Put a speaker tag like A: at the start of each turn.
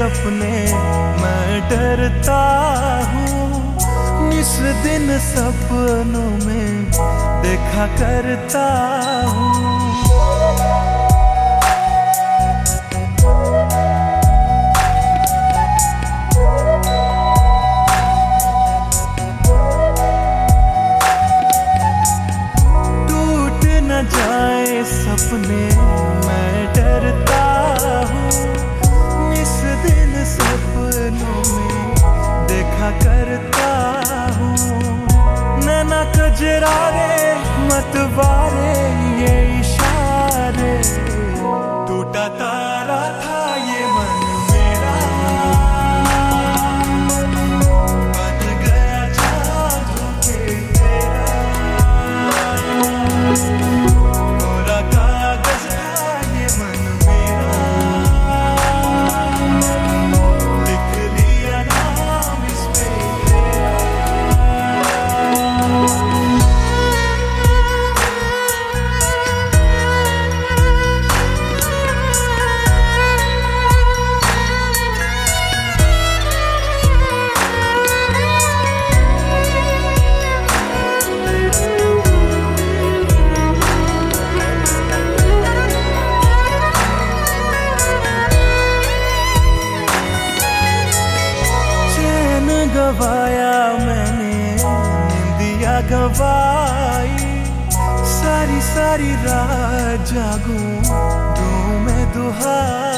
A: सपने मैं डरता हूँ, इस दिन सपनों में देखा करता हूँ। जाए सपने मैं डरता हूँ, इस दिन सपनों में देखा करता हूँ। नैना कजरारे मतवारे ये इशारे, टूटा तारा था ये मन मेरा, बन गया जादू के तेरा। गवाया मैंने निंदिया गवाई, सारी सारी रात जागूं दूं मैं दुहाई।